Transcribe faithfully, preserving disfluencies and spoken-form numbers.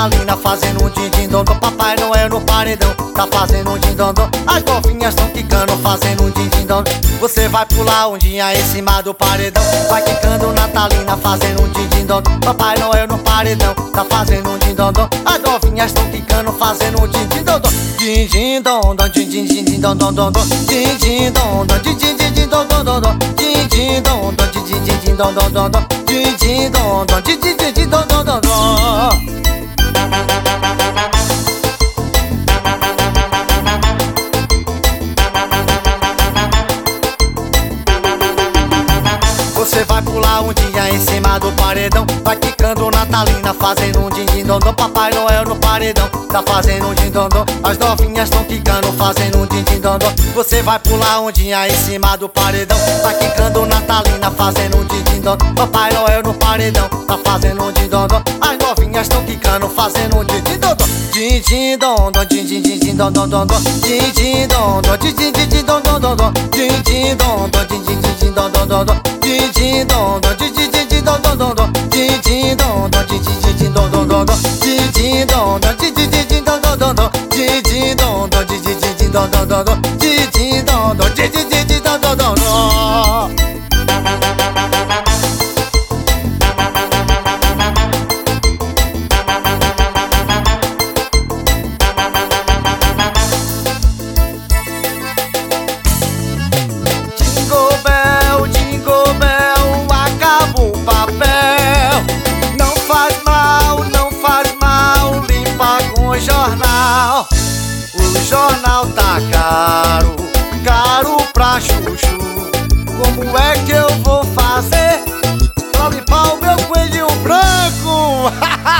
natalina fazendo um din-din-dom-dom. Papai Noel no paredão tá fazendo um din-dom-dom. As golfinhas tão quicando fazendo um din-din-dom-dom. Você vai pular um dia em cima do paredão. Vai quicando natalina fazendo um din-din-dom-dom. Papai Noel no paredão tá fazendo um din-dom-dom. As golfinhas tão quicando fazendo um din-din-dom-dom. Din-din-dom-dom, din-din-din-din-dom-dom-dom. Din-din-dom-dom, din-din-din-din-dom-dom-dom. Din-din-dom-dom, din-din-din-din-dom-dom-dom. Din-din-dom-dom, din-din-din-din-dom-dom-dom. Você vai pular um dia em cima do paredão. Vai quicando natalina fazendo um din-din-dom-dom. Papai Noel no paredão tá fazendo um din-dom-dom. As novinhas tão quicando fazendo um din-din-dom-dom. Você vai pular um dia em cima do paredão. Vai quicando natalina fazendo um din-din-dom-dom. Papai Noel no paredão tá fazendo um din-dom-dom. As novinhas tão quicando fazendo um din-din-dom-dom. Din-din-dom-dom, din-din-din-din-dom-dom-dom. Din-din-dom-dom, din-din-din-din-dom-dom-dom. Din-din-dom-dom, din-din-din-din-dom-dom-dom. Din-din-dom-dom, din-din-din-din-dom-dom-dom. Din-din-dom-dom, din-din-din-din-dom-dom-dom. Din-din-dom-dom, din-din-din-din-dom-dom-dom. Din-din-dom-dom, din-din-din-din-dom-dom-dom. Din-din-dom-dom, din-din-din-din-dom-dom-dom. Jornal, o jornal tá caro, caro pra chuchu. Como é que eu vou fazer pra limpar o meu coelhinho branco?